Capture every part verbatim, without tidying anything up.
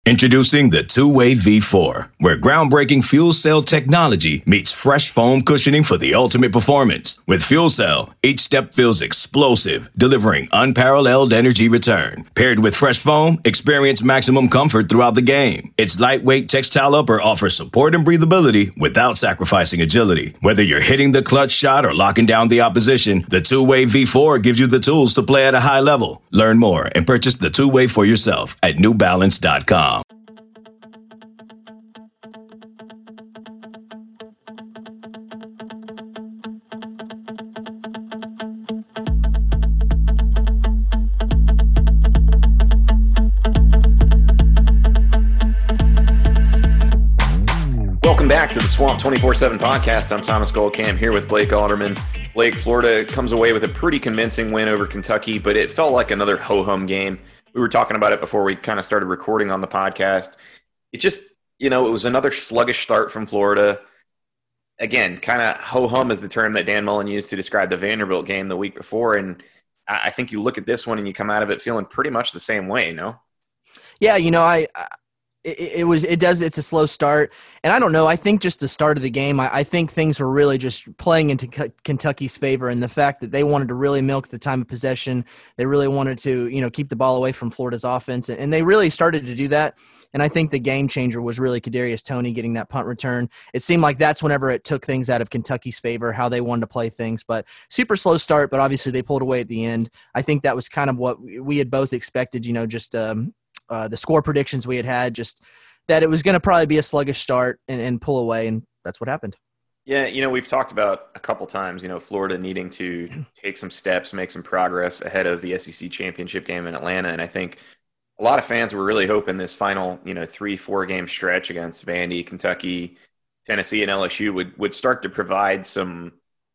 Introducing the Two-Way V four, where groundbreaking fuel cell technology meets fresh foam cushioning for the ultimate performance. With Fuel Cell, each step feels explosive, delivering unparalleled energy return. Paired with fresh foam, experience maximum comfort throughout the game. Its lightweight textile upper offers support and breathability without sacrificing agility. Whether you're hitting the clutch shot or locking down the opposition, the Two-Way V four gives you the tools to play at a high level. Learn more and purchase the Two-Way for yourself at new balance dot com. Welcome back to the Swamp twenty-four seven podcast. I'm Thomas Goldkamp here with Blake Alderman. Blake, Florida comes away with a pretty convincing win over Kentucky, but it felt like another ho-hum game. We were talking about it before we kind of started recording on the podcast. It just, you know, it was another sluggish start from Florida. Again, kind of ho-hum is the term that Dan Mullen used to describe the Vanderbilt game the week before, and I think you look at this one and you come out of it feeling pretty much the same way, no? Yeah, you know, I – It, it was. It does. It's a slow start, and I don't know. I think just the start of the game. I, I think things were really just playing into K- Kentucky's favor, and the fact that they wanted to really milk the time of possession. They really wanted to, you know, keep the ball away from Florida's offense, and they really started to do that. And I think the game changer was really Kadarius Toney getting that punt return. It seemed like that's whenever it took things out of Kentucky's favor, how they wanted to play things. But super slow start, but obviously they pulled away at the end. I think that was kind of what we had both expected. You know, just. Um, Uh, the score predictions we had had, just that it was going to probably be a sluggish start and, and pull away, and that's what happened. Yeah, you know, we've talked about a couple times, you know, Florida needing to take some steps, make some progress ahead of the S E C championship game in Atlanta, and I think a lot of fans were really hoping this final, you know, three, four-game stretch against Vandy, Kentucky, Tennessee, and L S U would, would start to provide some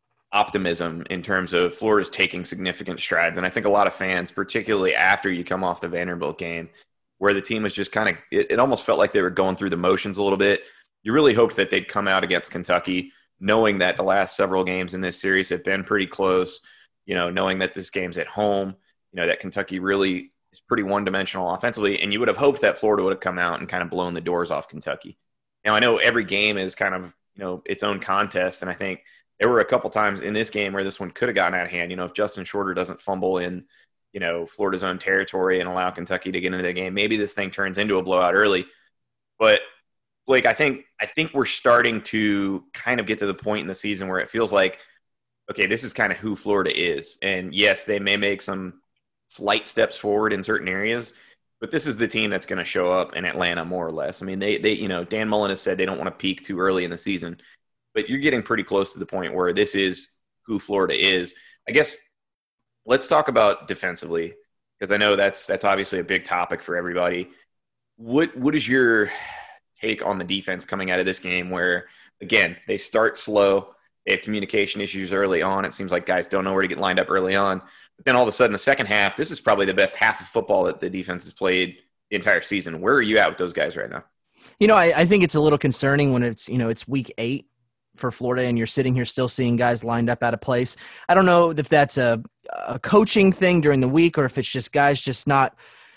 optimism in terms of Florida's taking significant strides, and I think a lot of fans, particularly after you come off the Vanderbilt game, where the team was just kind of it, – it almost felt like they were going through the motions a little bit. You really hoped that they'd come out against Kentucky, knowing that the last several games in this series have been pretty close, you know, knowing that this game's at home, you know, that Kentucky really is pretty one-dimensional offensively, and you would have hoped that Florida would have come out and kind of blown the doors off Kentucky. Now, I know every game is kind of, you know, its own contest, and I think there were a couple times in this game where this one could have gotten out of hand. You know, if Justin Shorter doesn't fumble in – you know, Florida's own territory and allow Kentucky to get into the game, maybe this thing turns into a blowout early. But Blake, I think I think we're starting to kind of get to the point in the season where it feels like, okay, this is kind of who Florida is. And yes, they may make some slight steps forward in certain areas, but this is the team that's going to show up in Atlanta more or less. I mean, they they you know, Dan Mullen has said they don't want to peak too early in the season, but you're getting pretty close to the point where this is who Florida is. I guess let's talk about defensively, because I know that's that's obviously a big topic for everybody. What what is your take on the defense coming out of this game where, again, they start slow, they have communication issues early on. It seems like guys don't know where to get lined up early on. But then all of a sudden, the second half, this is probably the best half of football that the defense has played the entire season. Where are you at with those guys right now? You know, I, I think it's a little concerning when it's, you know, it's week eight for Florida and you're sitting here still seeing guys lined up out of place. I don't know if that's a, a coaching thing during the week or if it's just guys just not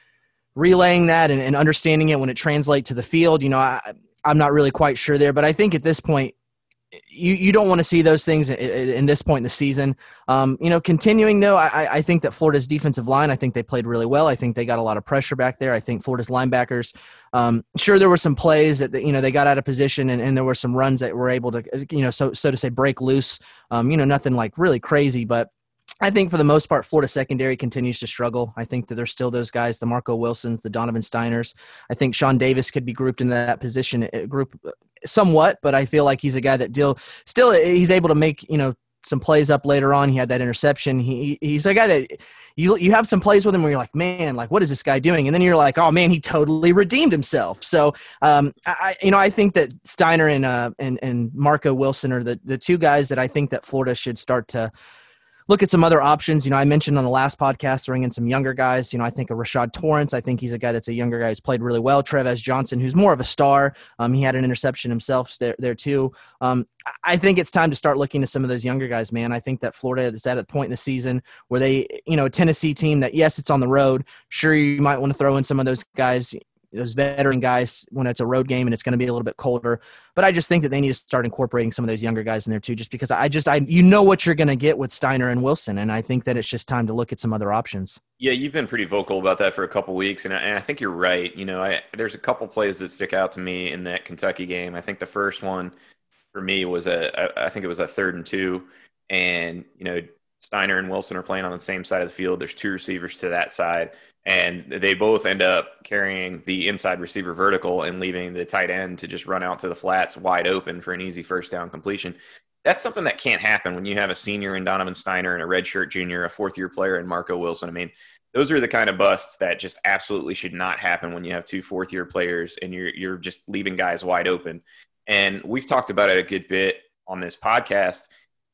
relaying that and, and understanding it when it translates to the field. You know, I, I'm not really quite sure there, but I think at this point, you, you don't want to see those things in, in this point in the season. Um, you know, continuing though, I, I think that Florida's defensive line, I think they played really well. I think they got a lot of pressure back there. I think Florida's linebackers, um, sure, there were some plays that, you know, they got out of position and, and there were some runs that were able to, you know, so, so to say break loose, um, you know, nothing like really crazy, but I think for the most part, Florida secondary continues to struggle. I think that there's still those guys, the Marco Wilsons, the Donovan Steiners. I think Sean Davis could be grouped into that position group somewhat, but I feel like he's a guy that deal still he's able to make, you know, some plays up later on. He had that interception. He he's a guy that you you have some plays with him where you're like, man, like what is this guy doing? And then you're like, oh man, he totally redeemed himself. So um, I you know I think that Steiner and uh and and Marco Wilson are the the two guys that I think that Florida should start to look at some other options. You know, I mentioned on the last podcast, bringing in some younger guys. You know, I think of Rashad Torrance. I think he's a guy that's a younger guy who's played really well. Trevez Johnson, who's more of a star. Um, he had an interception himself there, there too. Um, I think it's time to start looking to some of those younger guys, man. I think that Florida is at a point in the season where they, you know, a Tennessee team that, yes, it's on the road. Sure, you might want to throw in some of those guys, those veteran guys when it's a road game and it's going to be a little bit colder. But I just think that they need to start incorporating some of those younger guys in there too, just because I just, I you know what you're going to get with Steiner and Wilson, and I think that it's just time to look at some other options. Yeah, you've been pretty vocal about that for a couple weeks, and I, and I think you're right. You know, I, there's a couple plays that stick out to me in that Kentucky game. I think the first one for me was a, I think it was a third and two, and you know, Steiner and Wilson are playing on the same side of the field. There's two receivers to that side, and they both end up carrying the inside receiver vertical and leaving the tight end to just run out to the flats wide open for an easy first down completion. That's something that can't happen when you have a senior in Donovan Steiner and a redshirt junior, a fourth-year player in Marco Wilson. I mean, those are the kind of busts that just absolutely should not happen when you have two fourth-year players and you're you're just leaving guys wide open. And we've talked about it a good bit on this podcast.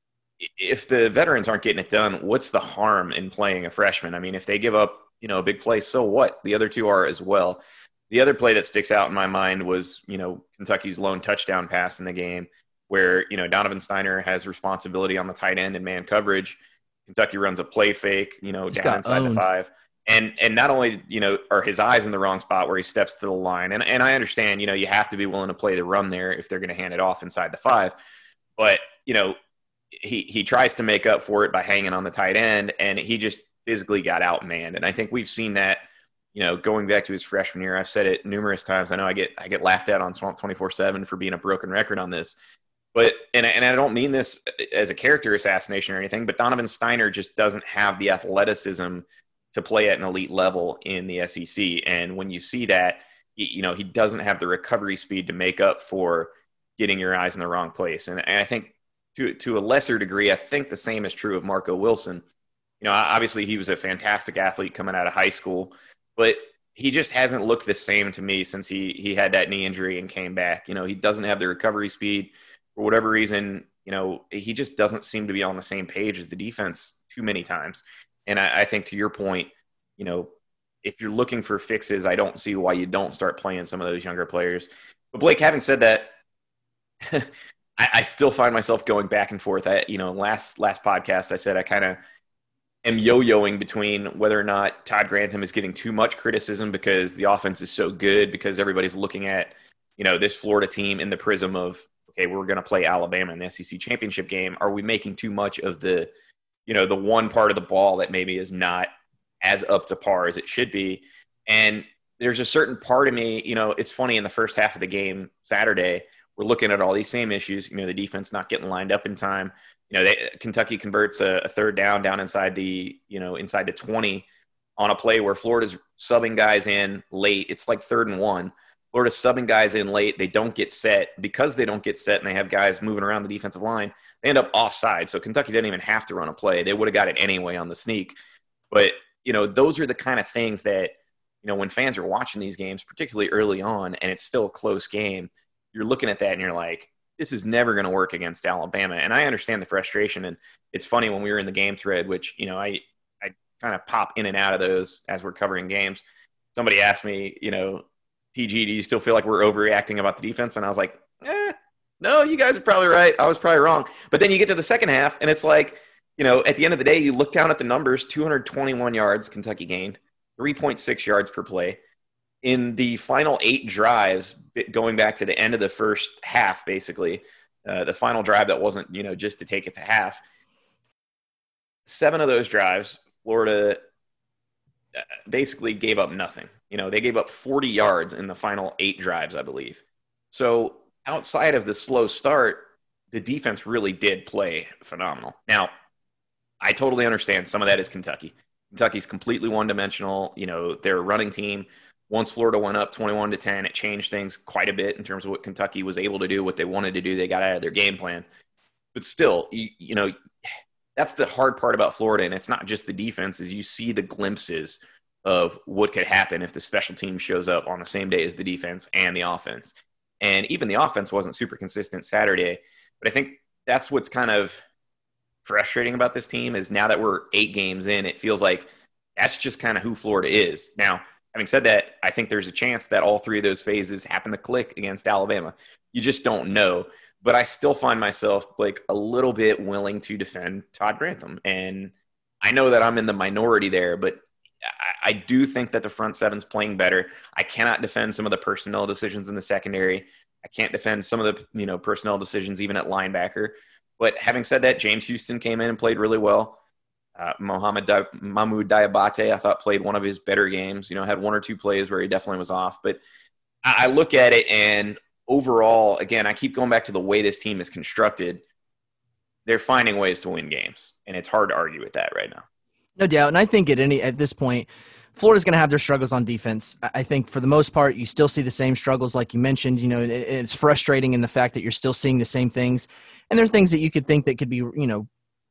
If the veterans aren't getting it done, what's the harm in playing a freshman? I mean, if they give up, you know, a big play, so what? The other two are as well. The other play that sticks out in my mind was, you know, Kentucky's lone touchdown pass in the game where, you know, Donovan Steiner has responsibility on the tight end and man coverage. Kentucky runs a play fake, you know, He's down inside owned. the five. And and not only, you know, are his eyes in the wrong spot where he steps to the line. And, and I understand, you know, you have to be willing to play the run there if they're going to hand it off inside the five. But, you know, he he tries to make up for it by hanging on the tight end, and he just physically got outmanned. And I think we've seen that, you know, going back to his freshman year. I've said it numerous times. I know I get I get laughed at on Swamp twenty-four seven for being a broken record on this. But and and I don't mean this as a character assassination or anything, but Donovan Steiner just doesn't have the athleticism to play at an elite level in the S E C. And when you see that, you know, he doesn't have the recovery speed to make up for getting your eyes in the wrong place. And, and I think to to a lesser degree, I think the same is true of Marco Wilson. You know, obviously he was a fantastic athlete coming out of high school, but he just hasn't looked the same to me since he he had that knee injury and came back. You know, he doesn't have the recovery speed. For whatever reason, you know, he just doesn't seem to be on the same page as the defense too many times. And I, I think to your point, you know, if you're looking for fixes, I don't see why you don't start playing some of those younger players. But Blake, having said that, I, I still find myself going back and forth. I, you know, last last podcast, I said I kind of am yo-yoing between whether or not Todd Grantham is getting too much criticism because the offense is so good, because everybody's looking at, you know, this Florida team in the prism of, okay, we're going to play Alabama in the S E C championship game. Are we making too much of the, you know, the one part of the ball that maybe is not as up to par as it should be? And there's a certain part of me, you know, it's funny, in the first half of the game Saturday, we're looking at all these same issues, you know, the defense not getting lined up in time. You know, they, Kentucky converts a, a third down down inside the, you know, inside the twenty on a play where Florida's subbing guys in late. It's like third and one. Florida's subbing guys in late. They don't get set. Because they don't get set and they have guys moving around the defensive line, they end up offside. So Kentucky didn't even have to run a play. They would have got it anyway on the sneak. But, you know, those are the kind of things that, you know, when fans are watching these games, particularly early on, and it's still a close game, you're looking at that and you're like, this is never going to work against Alabama. And I understand the frustration. And it's funny, when we were in the game thread, which, you know, I, I kind of pop in and out of those as we're covering games. Somebody asked me, you know, T G, do you still feel like we're overreacting about the defense? And I was like, eh, no, you guys are probably right. I was probably wrong. But then you get to the second half and it's like, you know, at the end of the day, you look down at the numbers, two hundred twenty-one yards Kentucky gained, three point six yards per play. In the final eight drives, going back to the end of the first half, basically, uh, the final drive that wasn't, you know, just to take it to half, seven of those drives, Florida basically gave up nothing. You know, they gave up forty yards in the final eight drives, I believe. So outside of the slow start, the defense really did play phenomenal. Now, I totally understand some of that is Kentucky. Kentucky's completely one-dimensional. You know, they're a running team. Once Florida went up twenty-one to ten, it changed things quite a bit in terms of what Kentucky was able to do, what they wanted to do. They got out of their game plan. But still, you, you know, that's the hard part about Florida, and it's not just the defense, is you see the glimpses of what could happen if the special team shows up on the same day as the defense and the offense. And even the offense wasn't super consistent Saturday. But I think that's what's kind of frustrating about this team, is now that we're eight games in, it feels like that's just kind of who Florida is. Now, having said that, I think there's a chance that all three of those phases happen to click against Alabama. You just don't know. But I still find myself, like, a little bit willing to defend Todd Grantham. And I know that I'm in the minority there, but I do think that the front seven's playing better. I cannot defend some of the personnel decisions in the secondary. I can't defend some of the, you know, personnel decisions even at linebacker. But having said that, James Houston came in and played really well. Uh, Mohamed Di- Mahmoud Diabate, I thought, played one of his better games. You know, had one or two plays where he definitely was off. But I, I look at it, and overall, again, I keep going back to the way this team is constructed. They're finding ways to win games, and it's hard to argue with that right now. No doubt. And I think at any at this point, Florida's going to have their struggles on defense. I think for the most part, you still see the same struggles like you mentioned. You know, it, it's frustrating in the fact that you're still seeing the same things. And there are things that you could think that could be, you know,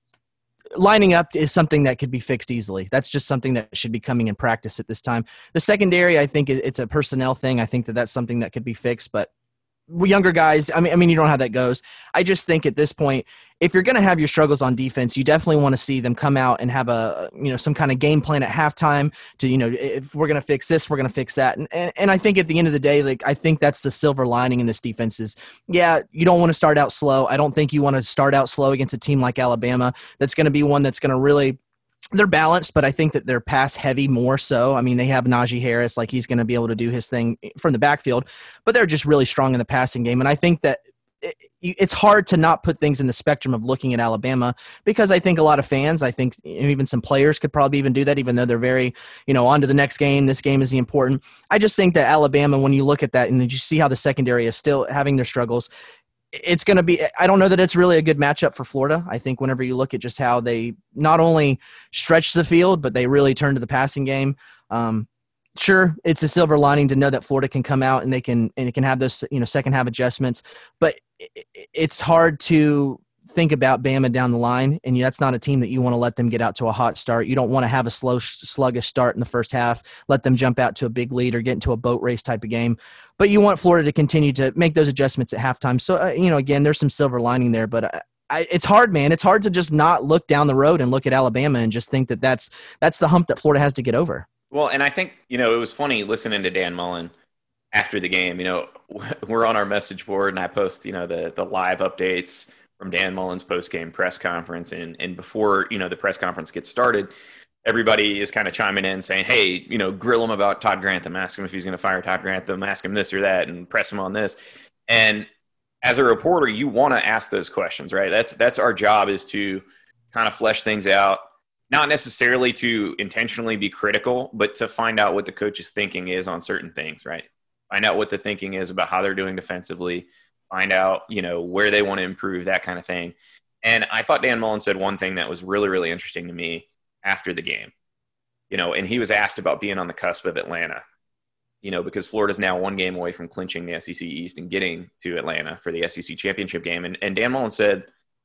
lining up is something that could be fixed easily. That's just something that should be coming in practice at this time. The secondary, I think it's a personnel thing. I think that that's something that could be fixed, but younger guys, I mean, I mean, you don't know how that goes. I just think at this point, if you're going to have your struggles on defense, you definitely want to see them come out and have a, you know, some kind of game plan at halftime to, you know, if we're going to fix this, we're going to fix that. And, and and I think at the end of the day, like, I think that's the silver lining in this defense is, yeah, you don't want to start out slow. I don't think you want to start out slow against a team like Alabama. That's going to be one that's going to really, they're balanced, but I think that they're pass heavy more so. I mean, they have Najee Harris, like he's going to be able to do his thing from the backfield, but they're just really strong in the passing game. And I think that it, it's hard to not put things in the spectrum of looking at Alabama because I think a lot of fans, I think even some players could probably even do that, even though they're very, you know, on to the next game. This game is the important. I just think that Alabama, when you look at that and you see how the secondary is still having their struggles, it's going to be – I don't know that it's really a good matchup for Florida. I think whenever you look at just how they not only stretch the field, but they really turn to the passing game. Um, sure, it's a silver lining to know that Florida can come out and they can and it can have those, you know, second half adjustments. But it's hard to think about Bama down the line, and that's not a team that you want to let them get out to a hot start. You don't want to have a slow, sluggish start in the first half, let them jump out to a big lead or get into a boat race type of game. But you want Florida to continue to make those adjustments at halftime. So, uh, you know, again, there's some silver lining there, but I, I, it's hard, man. It's hard to just not look down the road and look at Alabama and just think that that's, that's the hump that Florida has to get over. Well, and I think, you know, it was funny listening to Dan Mullen after the game. You know, we're on our message board, and I post, you know, the the live updates from Dan Mullen's post-game press conference. And, and before, you know, the press conference gets started, everybody is kind of chiming in saying, hey, you know, grill him about Todd Grantham, ask him if he's going to fire Todd Grantham, ask him this or that, and press him on this. And as a reporter, you want to ask those questions, right? That's, that's our job, is to kind of flesh things out, not necessarily to intentionally be critical, but to find out what the coach's thinking is on certain things, right? Find out what the thinking is about how they're doing defensively, find out, you know, where they want to improve, that kind of thing. And I thought Dan Mullen said one thing that was really, really interesting to me after the game, you know, and he was asked about being on the cusp of Atlanta, you know, because Florida's now one game away from clinching the S E C East and getting to Atlanta for the S E C championship game. And, and Dan Mullen said,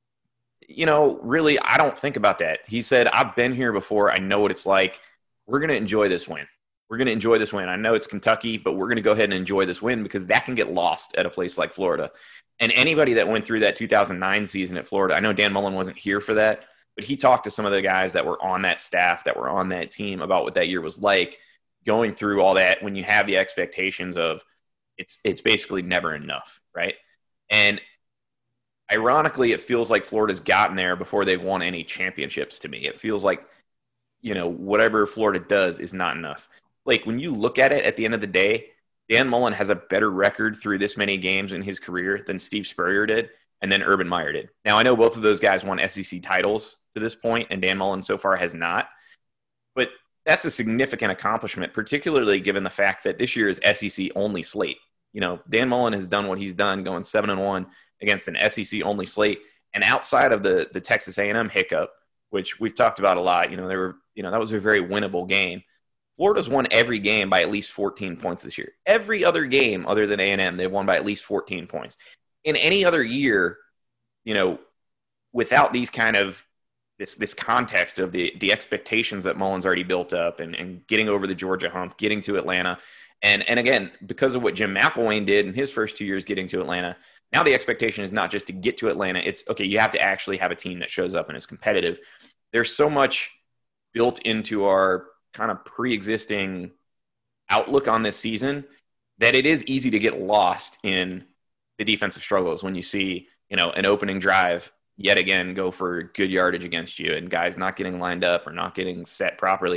you know, really, I don't think about that. He said, I've been here before. I know what it's like. We're going to enjoy this win. We're going to enjoy this win. I know it's Kentucky, but we're going to go ahead and enjoy this win because that can get lost at a place like Florida. And anybody that went through that two thousand nine season at Florida, I know Dan Mullen wasn't here for that, but he talked to some of the guys that were on that staff, that were on that team, about what that year was like, going through all that when you have the expectations of it's it's basically never enough, right? And ironically, it feels like Florida's gotten there before they've won any championships to me. It feels like, you know, whatever Florida does is not enough. Like, when you look at it at the end of the day, Dan Mullen has a better record through this many games in his career than Steve Spurrier did and then Urban Meyer did. Now, I know both of those guys won S E C titles to this point, and Dan Mullen so far has not. But that's a significant accomplishment, particularly given the fact that this year is S E C-only slate. You know, Dan Mullen has done what he's done, going seven and one against an S E C-only slate. And outside of the the Texas A and M hiccup, which we've talked about a lot, you know, they were, you know, that was a very winnable game. Florida's won every game by at least fourteen points this year. Every other game other than A and M, they've won by at least fourteen points. In any other year, you know, without these kind of this this context of the the expectations that Mullen's already built up and, and getting over the Georgia hump, getting to Atlanta, and and again, because of what Jim McElwain did in his first two years getting to Atlanta, now the expectation is not just to get to Atlanta. It's, okay, you have to actually have a team that shows up and is competitive. There's so much built into our kind of pre-existing outlook on this season that it is easy to get lost in the defensive struggles when you see, you know, an opening drive yet again go for good yardage against you and guys not getting lined up or not getting set properly.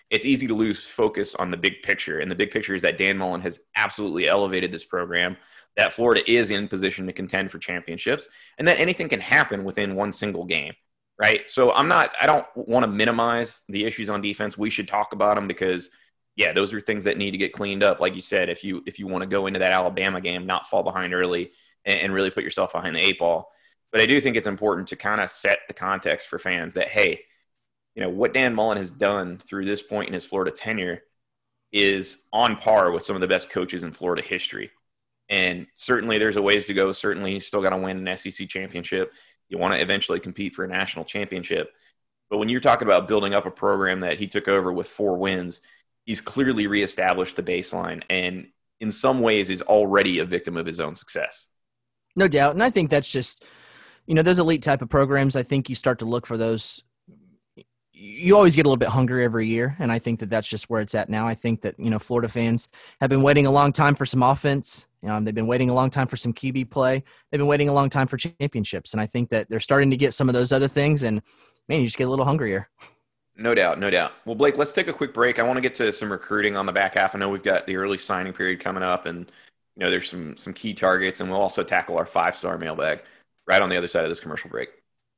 it's easy to lose focus on the big picture. And the big picture is that Dan Mullen has absolutely elevated this program, that Florida is in position to contend for championships, and that anything can happen within one single game, right? So I'm not, I don't want to minimize the issues on defense. We should talk about them because, yeah, those are things that need to get cleaned up. Like you said, if you if you want to go into that Alabama game, not fall behind early and, and really put yourself behind the eight ball. But I do think it's important to kind of set the context for fans that, hey, you know, what Dan Mullen has done through this point in his Florida tenure is on par with some of the best coaches in Florida history. And certainly there's a ways to go. Certainly he's still got to win an S E C championship. You want to eventually compete for a national championship. But when you're talking about building up a program that he took over with four wins, he's clearly reestablished the baseline and in some ways is already a victim of his own success. No doubt. And I think that's just, you know, those elite type of programs, I think you start to look for those. You always get a little bit hungry every year, and I think that that's just where it's at now. I think that, you know, Florida fans have been waiting a long time for some offense. Um, they've been waiting a long time for some Q B play. They've been waiting a long time for championships, and I think that they're starting to get some of those other things, and, man, you just get a little hungrier. No doubt, no doubt. Well, Blake, let's take a quick break. I want to get to some recruiting on the back half. I know we've got the early signing period coming up, and, you know, there's some some key targets, and we'll also tackle our five-star mailbag right on the other side of this commercial break.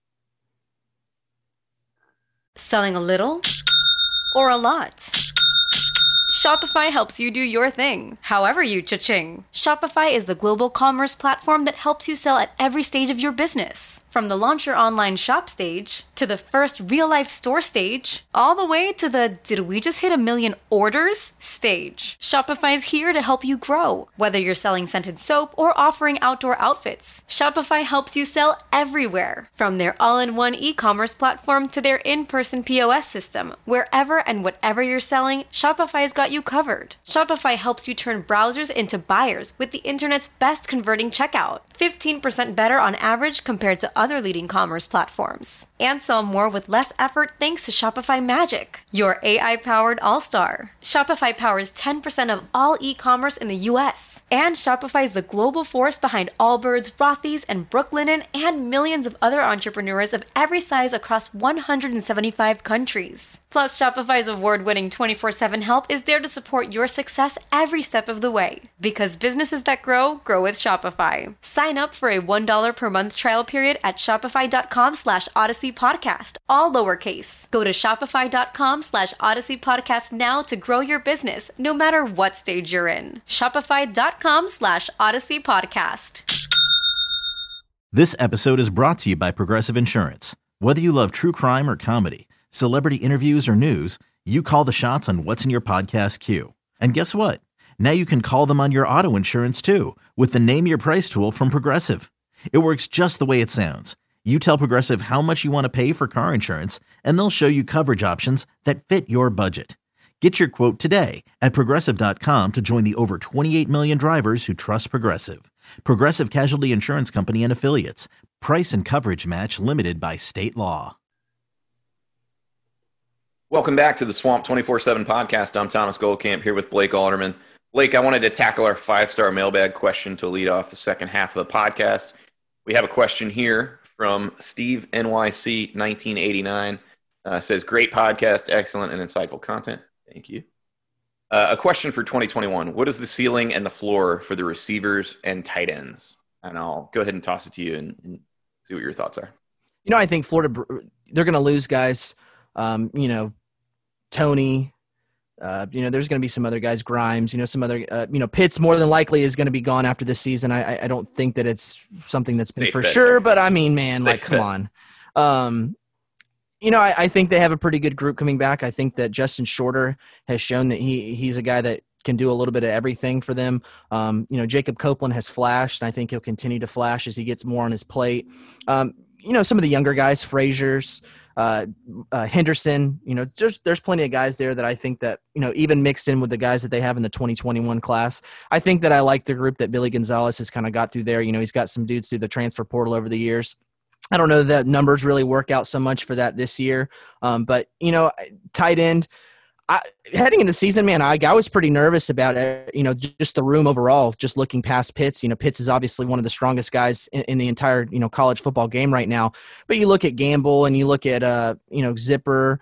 Selling a little or a lot? Shopify helps you do your thing, however you cha-ching. Shopify is the global commerce platform that helps you sell at every stage of your business. From the launch your online shop stage, to the first real-life store stage, all the way to the did we just hit a million orders stage. Shopify is here to help you grow. Whether you're selling scented soap or offering outdoor outfits, Shopify helps you sell everywhere. From their all-in-one e-commerce platform to their in-person P O S system, wherever and whatever you're selling, Shopify's got you covered. Shopify helps you turn browsers into buyers with the internet's best converting checkout. fifteen percent better on average compared to other leading commerce platforms. And sell more with less effort thanks to Shopify Magic, your A I-powered all-star. Shopify powers ten percent of all e-commerce in the U S. And Shopify is the global force behind Allbirds, Rothy's, and Brooklinen, and millions of other entrepreneurs of every size across one hundred seventy-five countries. Plus, Shopify's award-winning twenty-four seven help is there to support your success every step of the way. Because businesses that grow, grow with Shopify. Sign up for a one dollar per month trial period at shopify.com slash Odyssey Podcast, all lowercase. Go to shopify.com slash Odyssey Podcast now to grow your business, no matter what stage you're in. Shopify.com slash Odyssey Podcast. This episode is brought to you by Progressive Insurance. Whether you love true crime or comedy, celebrity interviews or news, you call the shots on what's in your podcast queue. And guess what? Now you can call them on your auto insurance too with the Name Your Price tool from Progressive. It works just the way it sounds. You tell Progressive how much you want to pay for car insurance, and they'll show you coverage options that fit your budget. Get your quote today at Progressive dot com to join the over twenty-eight million drivers who trust Progressive. Progressive Casualty Insurance Company and Affiliates. Price and coverage match limited by state law. Welcome back to the Swamp twenty-four seven podcast. I'm Thomas Goldkamp here with Blake Alderman. Blake, I wanted to tackle our five-star mailbag question to lead off the second half of the podcast. We have a question here from Steve N Y C nineteen eighty-nine. Uh, says, great podcast, excellent and insightful content. Thank you. Uh, a question for twenty twenty-one. What is the ceiling and the floor for the receivers and tight ends? And I'll go ahead and toss it to you and, and see what your thoughts are. You know, I think Florida, they're going to lose guys. Um, you know, Tony, uh, you know, there's going to be some other guys, Grimes, you know, some other, uh, you know, Pitts more than likely is going to be gone after this season. I, I don't think that it's something that's been Safe for bet. sure, but I mean, man, Safe like, come bet. on. Um, You know, I, I think they have a pretty good group coming back. I think that Justin Shorter has shown that he he's a guy that can do a little bit of everything for them. Um, you know, Jacob Copeland has flashed, and I think he'll continue to flash as he gets more on his plate. Um, you know, some of the younger guys, Frazier's, uh, uh, Henderson, you know, just there's plenty of guys there that I think that, you know, even mixed in with the guys that they have in the twenty twenty-one class. I think that I like the group that Billy Gonzalez has kind of got through there. You know, he's got some dudes through the transfer portal over the years. I don't know that numbers really work out so much for that this year. Um, but, you know, tight end, I, heading into the season, man, I, I was pretty nervous about it, you know, just the room overall, just looking past Pitts. You know, Pitts is obviously one of the strongest guys in, in the entire, you know, college football game right now. But you look at Gamble and you look at, uh, you know, Zipper,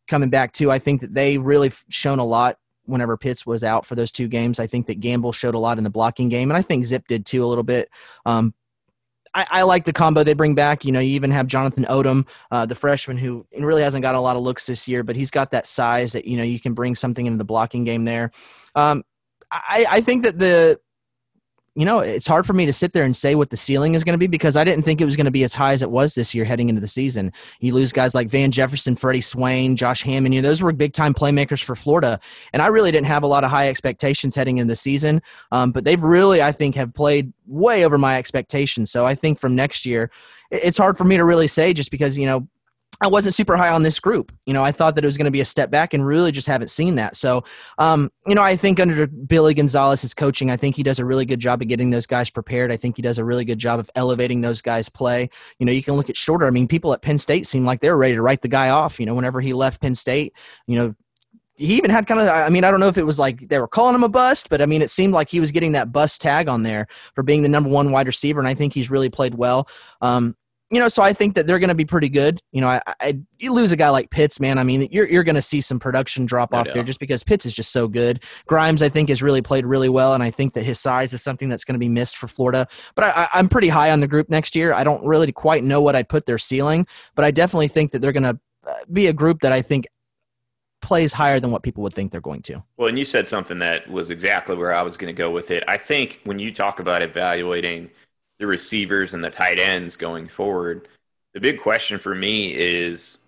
coming back too. I think that they really shown a lot whenever Pitts was out for those two games. I think that Gamble showed a lot in the blocking game, and I think Zip did too a little bit. Um, I, I like the combo they bring back. You know, you even have Jonathan Odom, uh, the freshman, who really hasn't got a lot of looks this year, but he's got that size that, you know, you can bring something into the blocking game there. Um, I, I think that the you know, it's hard for me to sit there and say what the ceiling is going to be because I didn't think it was going to be as high as it was this year heading into the season. You lose guys like Van Jefferson, Freddie Swain, Josh Hammond. You know, those were big-time playmakers for Florida, and I really didn't have a lot of high expectations heading into the season, um, but they've really, I think, have played way over my expectations. So I think from next year, it's hard for me to really say just because, you know, I wasn't super high on this group. You know, I thought that it was going to be a step back and really just haven't seen that. So, um, you know, I think under Billy Gonzalez's coaching, I think he does a really good job of getting those guys prepared. I think he does a really good job of elevating those guys' play. You know, you can look at Shorter. I mean, people at Penn State seemed like they were ready to write the guy off. You know, whenever he left Penn State, you know, he even had kind of, I mean, I don't know if it was like they were calling him a bust, but I mean, it seemed like he was getting that bust tag on there for being the number one wide receiver. And I think he's really played well. Um, You know, so I think that they're going to be pretty good. You know, I, I you lose a guy like Pitts, man. I mean, you're you're going to see some production drop off no there just because Pitts is just so good. Grimes, I think, has really played really well, and I think that his size is something that's going to be missed for Florida. But I, I'm pretty high on the group next year. I don't really quite know what I'd put their ceiling, but I definitely think that they're going to be a group that I think plays higher than what people would think they're going to. Well, and you said something that was exactly where I was going to go with it. I think when you talk about evaluating the receivers and the tight ends going forward, the big question for me is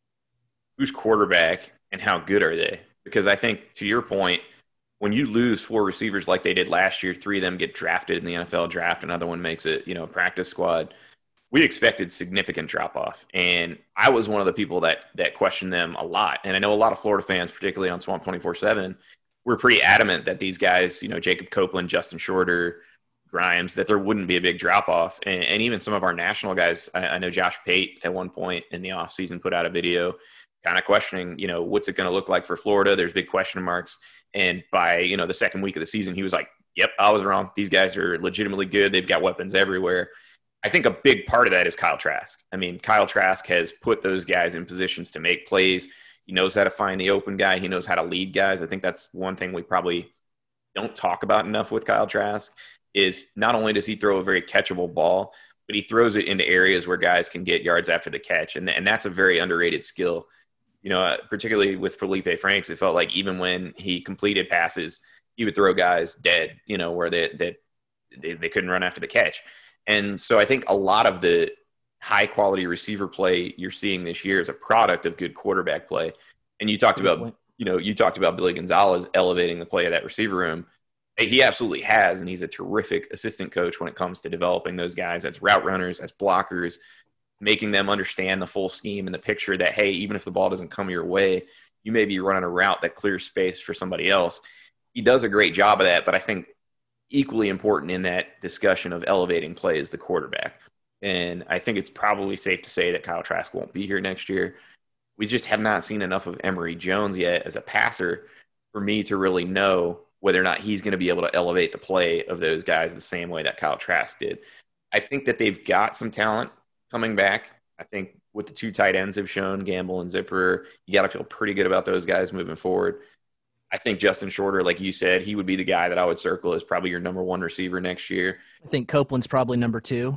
who's quarterback and how good are they? Because I think, to your point, when you lose four receivers like they did last year, three of them get drafted in the N F L draft, another one makes it, you know, practice squad, we expected significant drop-off. And I was one of the people that that questioned them a lot. And I know a lot of Florida fans, particularly on Swamp twenty-four seven, were pretty adamant that these guys, you know, Jacob Copeland, Justin Shorter, Grimes, that there wouldn't be a big drop-off. And, and even some of our national guys, I, I know Josh Pate at one point in the offseason put out a video kind of questioning, you know, what's it going to look like for Florida? There's big question marks. And by, you know, the second week of the season, he was like, yep, I was wrong. These guys are legitimately good. They've got weapons everywhere. I think a big part of that is Kyle Trask. I mean, Kyle Trask has put those guys in positions to make plays. He knows how to find the open guy. He knows how to lead guys. I think that's one thing we probably don't talk about enough with Kyle Trask. Is not only does he throw a very catchable ball, but he throws it into areas where guys can get yards after the catch. And, and that's a very underrated skill. You know, uh, particularly with Felipe Franks, it felt like even when he completed passes, he would throw guys dead, you know, where they, they, they, they couldn't run after the catch. And so I think a lot of the high-quality receiver play you're seeing this year is a product of good quarterback play. And you talked about, you know, you talked about Billy Gonzalez elevating the play of that receiver room. He absolutely has, and he's a terrific assistant coach when it comes to developing those guys as route runners, as blockers, making them understand the full scheme and the picture that, hey, even if the ball doesn't come your way, you may be running a route that clears space for somebody else. He does a great job of that, but I think equally important in that discussion of elevating play is the quarterback. And I think it's probably safe to say that Kyle Trask won't be here next year. We just have not seen enough of Emory Jones yet as a passer for me to really know whether or not he's going to be able to elevate the play of those guys the same way that Kyle Trask did. I think that they've got some talent coming back. I think what the two tight ends have shown, Gamble and Zipper, you got to feel pretty good about those guys moving forward. I think Justin Shorter, like you said, he would be the guy that I would circle as probably your number one receiver next year. I think Copeland's probably number two.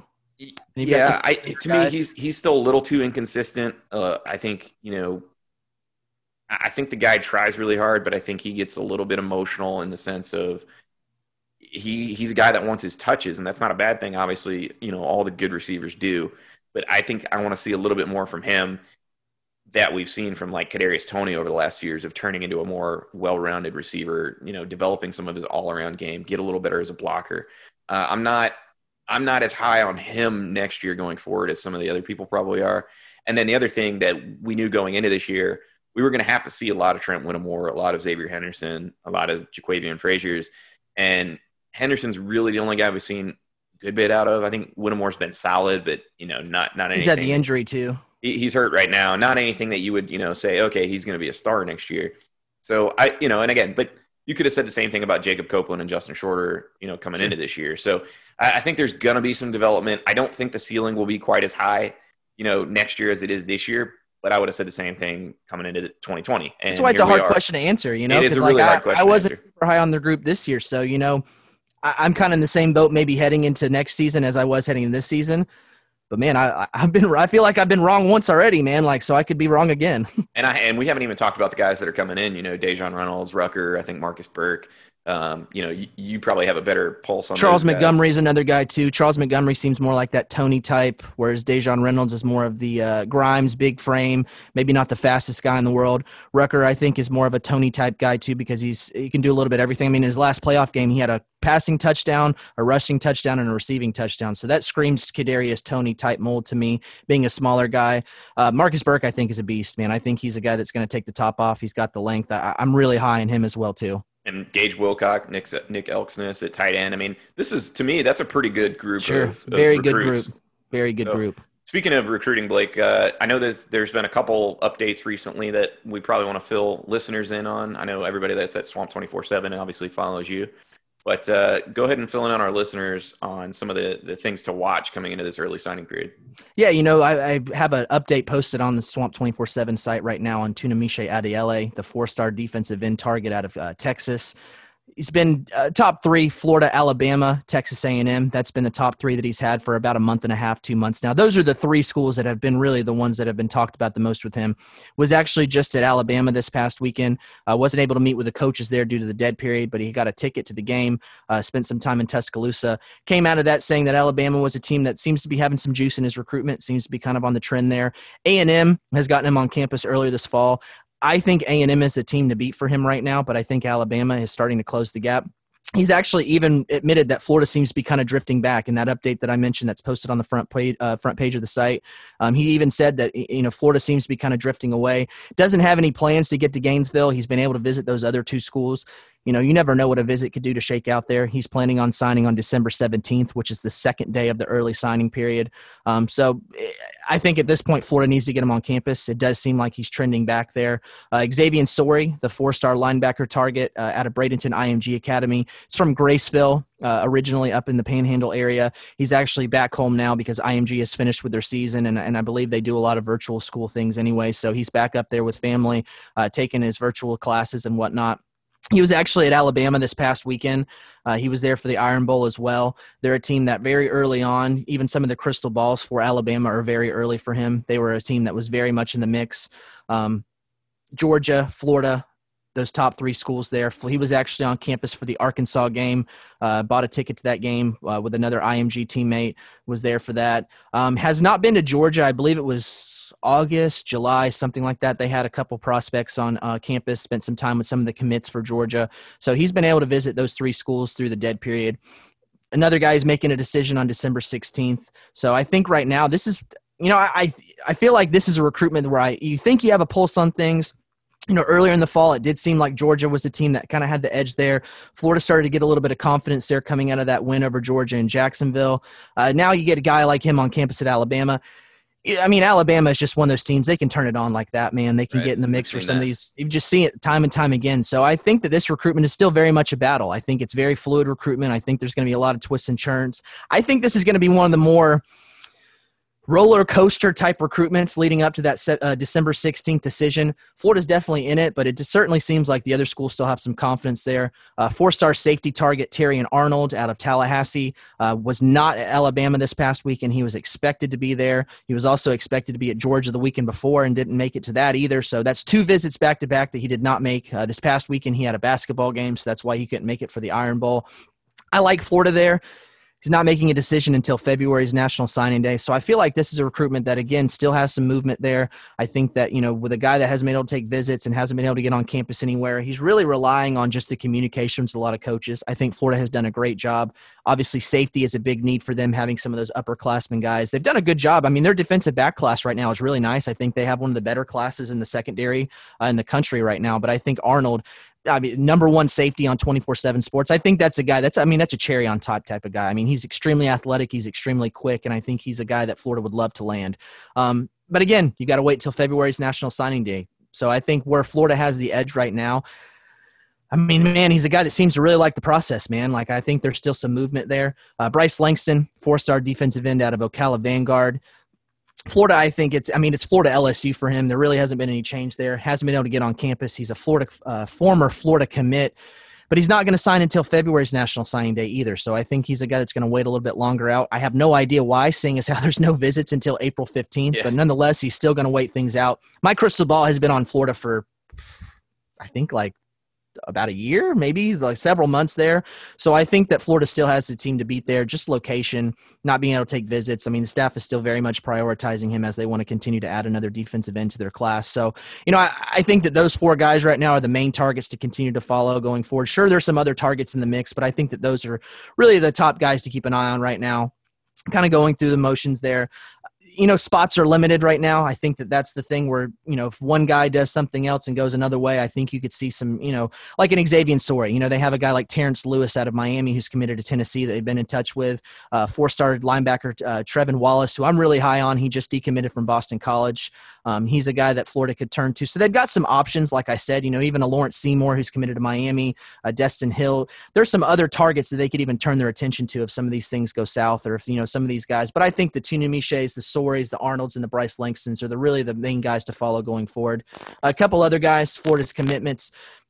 Yeah, I, to me, he's he's still a little too inconsistent. Uh, I think, you know, I think the guy tries really hard, but I think he gets a little bit emotional in the sense of he he's a guy that wants his touches, and that's not a bad thing. Obviously, you know, all the good receivers do, but I think I want to see a little bit more from him that we've seen from like Kadarius Toney over the last few years of turning into a more well-rounded receiver, you know, developing some of his all-around game, get a little better as a blocker. Uh, I'm not I'm not as high on him next year going forward as some of the other people probably are. And then the other thing that we knew going into this year, we were going to have to see a lot of Trent Whittemore, a lot of Xavier Henderson, a lot of Jaquavian Fraziers. And Henderson's really the only guy we've seen a good bit out of. I think Whittemore's been solid, but, you know, not, not anything. He's had the injury too. He, he's hurt right now. Not anything that you would, you know, say, okay, he's going to be a star next year. So I, you know, and again, but you could have said the same thing about Jacob Copeland and Justin Shorter, you know, coming sure. into this year. So I, I think there's going to be some development. I don't think the ceiling will be quite as high, you know, next year as it is this year. but I would have said the same thing coming into twenty twenty. And that's why it's a hard question to answer, you know, because like really I, I wasn't answer. super high on the group this year. So, you know, I, I'm kind of in the same boat, maybe heading into next season as I was heading into this season. But man, I, I've been, I feel like I've been wrong once already, man. Like, so I could be wrong again. and I, and we haven't even talked about the guys that are coming in, you know, Dejon Reynolds, Rucker, I think Marcus Burke. Um, you know, you, you probably have a better pulse on Charles those Montgomery guys. is another guy too. Charles Montgomery seems more like that Tony type, whereas Dejon Reynolds is more of the uh, Grimes, big frame, maybe not the fastest guy in the world. Rucker, I think, is more of a Tony type guy too because he's he can do a little bit of everything. I mean, in his last playoff game, he had a passing touchdown, a rushing touchdown, and a receiving touchdown. So that screams Kadarius Toney type mold to me, being a smaller guy. Uh, Marcus Burke, I think, is a beast, man. I think he's a guy that's going to take the top off. He's got the length. I, I'm really high on him as well too. And Gage Wilcock, Nick, Nick Elksness at tight end. I mean, this is, to me, that's a pretty good group. Sure. Of, of Very good recruits. group. Very good so, group. Speaking of recruiting, Blake, uh, I know that there's been a couple updates recently that we probably want to fill listeners in on. I know everybody that's at Swamp twenty-four seven obviously follows you. But uh, go ahead and fill in on our listeners on some of the, the things to watch coming into this early signing period. Yeah, you know, I, I have an update posted on the Swamp twenty-four seven site right now on Tunamiche Adiele, the four-star defensive end target out of uh, Texas. He's been uh, top three, Florida, Alabama, Texas A and M. That's been the top three that he's had for about a month and a half, two months now. Those are the three schools that have been really the ones that have been talked about the most with him. Was actually just at Alabama this past weekend. Uh, wasn't able to meet with the coaches there due to the dead period, but he got a ticket to the game, uh, spent some time in Tuscaloosa. Came out of that saying that Alabama was a team that seems to be having some juice in his recruitment, seems to be kind of on the trend there. A and M has gotten him on campus earlier this fall. I think A and M is the team to beat for him right now, but I think Alabama is starting to close the gap. He's actually even admitted that Florida seems to be kind of drifting back. In that update that I mentioned that's posted on the front page, uh, front page of the site, um, he even said that, you know, Florida seems to be kind of drifting away. Doesn't have any plans to get to Gainesville. He's been able to visit those other two schools. You know, you never know what a visit could do to shake out there. He's planning on signing on December seventeenth, which is the second day of the early signing period. Um, so I think at this point, Florida needs to get him on campus. It does seem like he's trending back there. Uh, Xavier Sori, the four-star linebacker target uh, out of Bradenton I M G Academy. He's from Graceville, uh, originally up in the Panhandle area. He's actually back home now because I M G has finished with their season, and, and I believe they do a lot of virtual school things anyway. So he's back up there with family, uh, taking his virtual classes and whatnot. He was actually at Alabama this past weekend. Uh, he was there for the Iron Bowl as well. They're a team that very early on, even some of the crystal balls for Alabama are very early for him. They were a team that was very much in the mix. Um, Georgia, Florida, those top three schools there. He was actually on campus for the Arkansas game, uh, bought a ticket to that game uh, with another I M G teammate, was there for that. Um, has not been to Georgia. I believe it was August, July, something like that. They had a couple prospects on uh, campus, spent some time with some of the commits for Georgia. So he's been able to visit those three schools through the dead period. Another guy is making a decision on December sixteenth. So I think right now this is, you know, I I feel like this is a recruitment where I you think you have a pulse on things. You know, earlier in the fall, it did seem like Georgia was a team that kind of had the edge there. Florida started to get a little bit of confidence there coming out of that win over Georgia and Jacksonville. Uh, now you get a guy like him on campus at Alabama. I mean, Alabama is just one of those teams. They can turn it on like that, man. They can right. get in the mix for some that. of these. You just see it time and time again. So I think that this recruitment is still very much a battle. I think it's very fluid recruitment. I think there's going to be a lot of twists and turns. I think this is going to be one of the more roller coaster type recruitments leading up to that uh, December sixteenth decision. Florida's definitely in it, but it just certainly seems like the other schools still have some confidence there. Uh, four-star safety target Terrion Arnold out of Tallahassee uh, was not at Alabama this past weekend. He was expected to be there. He was also expected to be at Georgia the weekend before and didn't make it to that either. So that's two visits back-to-back that he did not make. Uh, this past weekend he had a basketball game, so that's why he couldn't make it for the Iron Bowl. I like Florida there. He's not making a decision until February's National Signing Day. So I feel like this is a recruitment that, again, still has some movement there. I think that, you know, with a guy that hasn't been able to take visits and hasn't been able to get on campus anywhere, he's really relying on just the communications with a lot of coaches. I think Florida has done a great job. Obviously, safety is a big need for them, having some of those upperclassmen guys. They've done a good job. I mean, their defensive back class right now is really nice. I think they have one of the better classes in the secondary uh, in the country right now. But I think Arnold – I mean, number one safety on twenty-four seven Sports. I think that's a guy that's, I mean, that's a cherry on top type of guy. I mean, he's extremely athletic. He's extremely quick. And I think he's a guy that Florida would love to land. Um, but again, you got to wait till February's National Signing Day. So I think where Florida has the edge right now, I mean, man, he's a guy that seems to really like the process, man. Like, I think there's still some movement there. Uh, Bryce Langston, four-star defensive end out of Ocala Vanguard. Florida, I think it's, I mean, it's Florida L S U for him. There really hasn't been any change there. Hasn't been able to get on campus. He's a Florida, uh, former Florida commit, but he's not going to sign until February's National Signing Day either. So I think he's a guy that's going to wait a little bit longer out. I have no idea why, seeing as how there's no visits until April fifteenth, yeah. But nonetheless, he's still going to wait things out. My crystal ball has been on Florida for, I think, like, about a year, maybe like several months there. So I think that Florida still has the team to beat there, just location, not being able to take visits. I mean, the staff is still very much prioritizing him as they want to continue to add another defensive end to their class. So, you know, I, I think that those four guys right now are the main targets to continue to follow going forward. Sure, there's some other targets in the mix, but I think that those are really the top guys to keep an eye on right now. Kind of going through the motions there. You know, spots are limited right now. I think that that's the thing where, you know, if one guy does something else and goes another way, I think you could see some, you know, like an Xavier Story. You know, they have a guy like Terrence Lewis out of Miami who's committed to Tennessee that they've been in touch with. Uh, four-star linebacker uh, Trevin Wallace, who I'm really high on. He just decommitted from Boston College. Um, he's a guy that Florida could turn to. So they've got some options, like I said, you know, even a Lawrence Seymour who's committed to Miami, uh, Destin Hill. There's some other targets that they could even turn their attention to if some of these things go south or if, you know, some of these guys. But I think the Tunimiches, the Soris, the Arnolds, and the Bryce Langstons are the really the main guys to follow going forward. A couple other guys, Florida's commitments.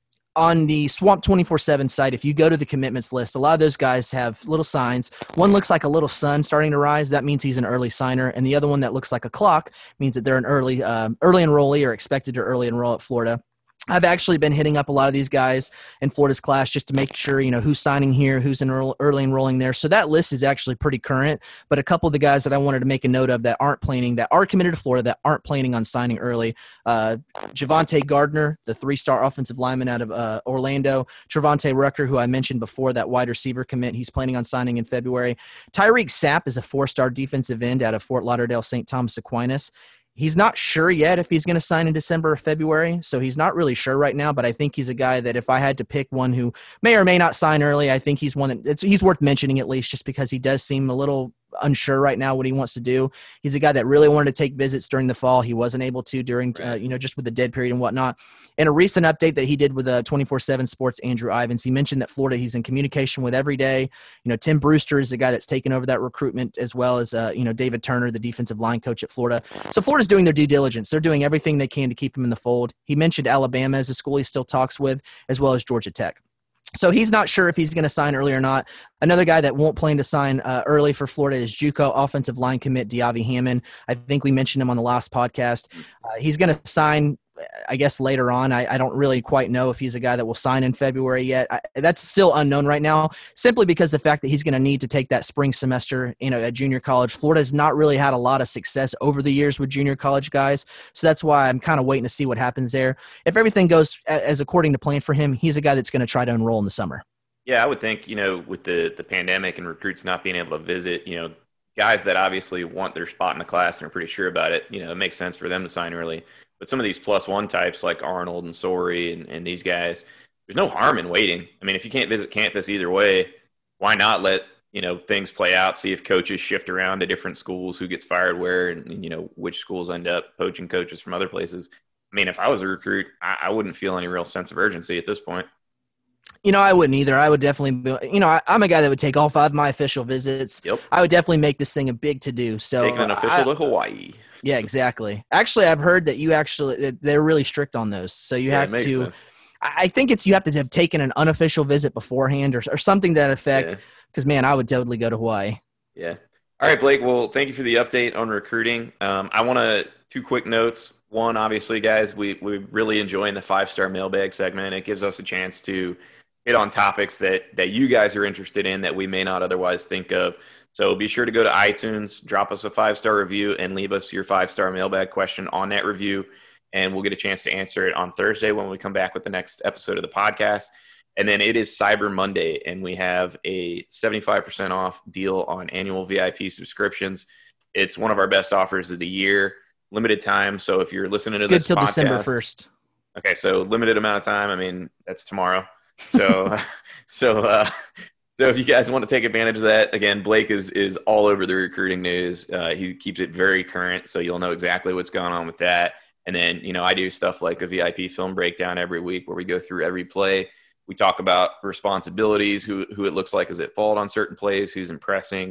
On the Swamp twenty-four seven site, if you go to the commitments list, a lot of those guys have little signs. One looks like a little sun starting to rise. That means he's an early signer. And the other one that looks like a clock means that they're an early uh, early enrollee or expected to early enroll at Florida. I've actually been hitting up a lot of these guys in Florida's class just to make sure, you know, who's signing here, who's enroll, early enrolling there. So that list is actually pretty current, but a couple of the guys that I wanted to make a note of that aren't planning, that are committed to Florida, that aren't planning on signing early. Uh, Javonte Gardner, the three-star offensive lineman out of uh, Orlando. Trevante Rucker, who I mentioned before, that wide receiver commit, he's planning on signing in February. Tyreek Sapp is a four-star defensive end out of Fort Lauderdale, Saint Thomas Aquinas. He's not sure yet if he's going to sign in December or February, so he's not really sure right now, but I think he's a guy that if I had to pick one who may or may not sign early, I think he's one that it's, he's worth mentioning at least just because he does seem a little unsure right now what he wants to do. He's a guy that really wanted to take visits during the fall. He wasn't able to during, uh, you know, just with the dead period and whatnot. In a recent update that he did with uh, twenty-four seven Sports, Andrew Ivins, he mentioned that Florida he's in communication with every day. You know, Tim Brewster is the guy that's taken over that recruitment, as well as, uh, you know, David Turner, the defensive line coach at Florida. So Florida's doing their due diligence. They're doing everything they can to keep him in the fold. He mentioned Alabama as a school he still talks with, as well as Georgia Tech. So he's not sure if he's going to sign early or not. Another guy that won't plan to sign uh, early for Florida is JUCO offensive line commit Diaby Hammond. I think we mentioned him on the last podcast. Uh, he's going to sign, I guess, later on. I, I don't really quite know if he's a guy that will sign in February yet. I, that's still unknown right now, simply because the fact that he's going to need to take that spring semester, you know, at junior college. Florida has not really had a lot of success over the years with junior college guys, so that's why I'm kind of waiting to see what happens there. If everything goes as according to plan for him, he's a guy that's going to try to enroll in the summer. Yeah, I would think, you know, with the the pandemic and recruits not being able to visit, you know, guys that obviously want their spot in the class and are pretty sure about it, you know, it makes sense for them to sign early. But some of these plus one types like Arnold and Sori and, and these guys, there's no harm in waiting. I mean, if you can't visit campus either way, why not let, you know, things play out, see if coaches shift around to different schools, who gets fired where, and, and you know, which schools end up poaching coaches from other places. I mean, if I was a recruit, I, I wouldn't feel any real sense of urgency at this point. You know, I wouldn't either. I would definitely be, you know, I, I'm a guy that would take all five of my official visits. Yep. I would definitely make this thing a big to-do. So taking an official I, to Hawaii. Yeah, exactly. Actually, I've heard that you actually – they're really strict on those. So you yeah, have to sense. – I think it's you have to have taken an unofficial visit beforehand or, or something to that effect because, yeah. man, I would totally go to Hawaii. Yeah. All right, Blake. Well, thank you for the update on recruiting. Um, I want to – two quick notes. One, obviously, guys, we, we really enjoying the five-star mailbag segment. It gives us a chance to hit on topics that, that you guys are interested in that we may not otherwise think of. So be sure to go to iTunes, drop us a five-star review, and leave us your five-star mailbag question on that review, and we'll get a chance to answer it on Thursday when we come back with the next episode of the podcast. And then it is Cyber Monday, and we have a seventy-five percent off deal on annual V I P subscriptions. It's one of our best offers of the year, limited time. So if you're listening it's to good this till podcast, December first. Okay, so limited amount of time. I mean, that's tomorrow. So, so, uh, so if you guys want to take advantage of that, again, Blake is is all over the recruiting news. Uh, he keeps it very current, so you'll know exactly what's going on with that. And then, you know, I do stuff like a V I P film breakdown every week where we go through every play. We talk about responsibilities, who who it looks like is at fault on certain plays, who's impressing,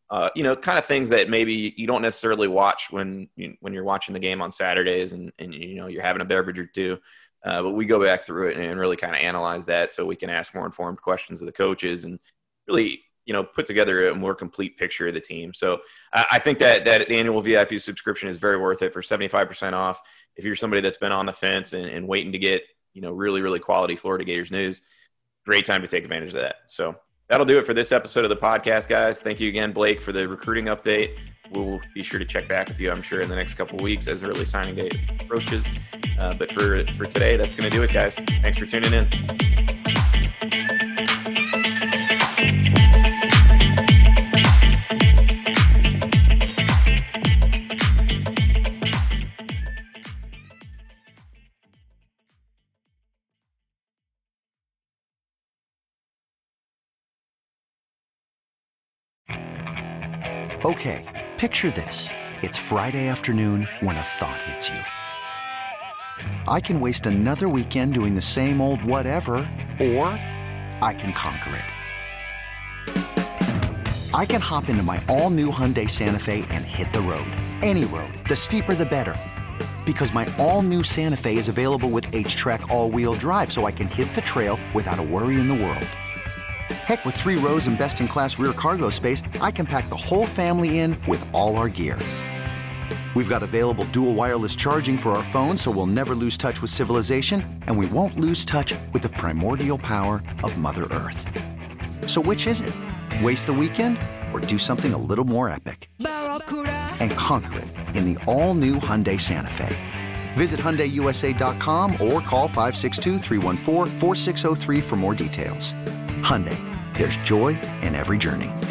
Uh, you know, kind of things that maybe you don't necessarily watch when you, when you're watching the game on Saturdays and, and you know, you're having a beverage or two. Uh, but we go back through it and, and really kind of analyze that so we can ask more informed questions of the coaches and really, you know, put together a more complete picture of the team. So I, I think that that annual V I P subscription is very worth it for seventy-five percent off. If you're somebody that's been on the fence and, and waiting to get, you know, really, really quality Florida Gators news, great time to take advantage of that. So that'll do it for this episode of the podcast, guys. Thank you again, Blake, for the recruiting update. We'll be sure to check back with you, I'm sure, in the next couple of weeks as early signing day approaches. Uh, but for, for today, that's going to do it, guys. Thanks for tuning in. Okay, picture this. It's Friday afternoon when a thought hits you. I can waste another weekend doing the same old whatever, or I can conquer it. I can hop into my all-new Hyundai Santa Fe and hit the road. Any road. The steeper, the better. Because my all-new Santa Fe is available with H-Track all-wheel drive, so I can hit the trail without a worry in the world. Heck, with three rows and best-in-class rear cargo space, I can pack the whole family in with all our gear. We've got available dual wireless charging for our phones, so we'll never lose touch with civilization, and we won't lose touch with the primordial power of Mother Earth. So which is it? Waste the weekend or do something a little more epic? And conquer it in the all-new Hyundai Santa Fe. Visit Hyundai U S A dot com or call five six two, three one four, four six zero three for more details. Hyundai, there's joy in every journey.